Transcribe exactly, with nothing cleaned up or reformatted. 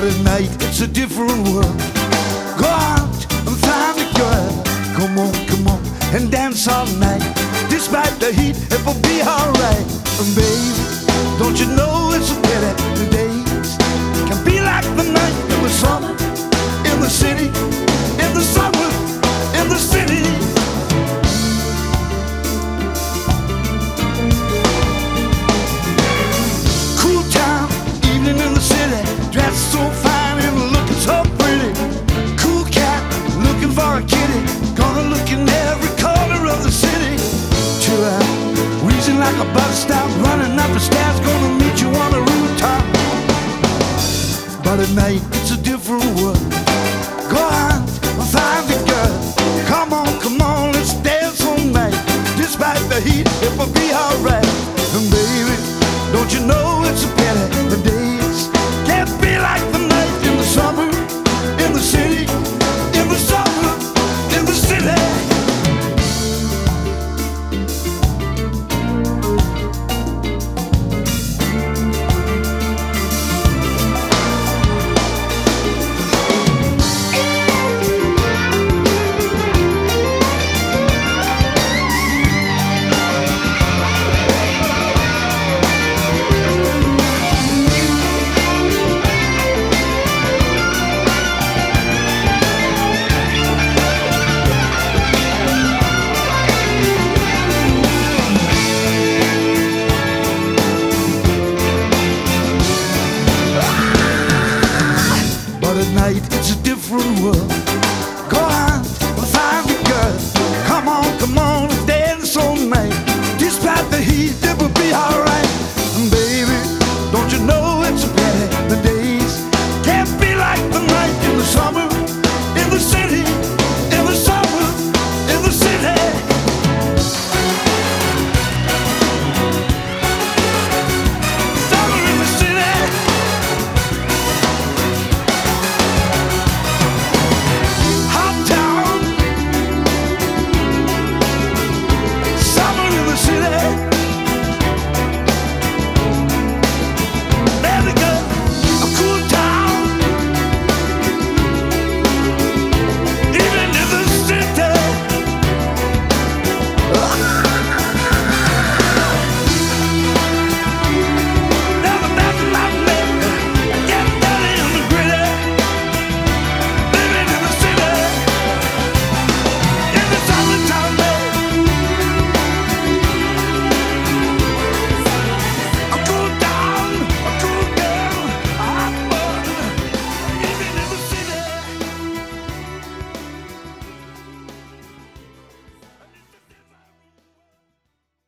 at night it's a different world. Go out and find a girl, come on, come on, and dance all night. Despite the heat, it will be alright. And baby, don't you know it's a pity the days can be like the night in the summer, in the city, in the summer, in the city. Cool town, evening in the city, dressed so fine and looking so pretty. Cool cat, looking for a kitty, gonna look in every corner of the city. Chill out, wheezing like a bus stop, running up the stairs, gonna meet you on the rooftop. But at night it's a different world.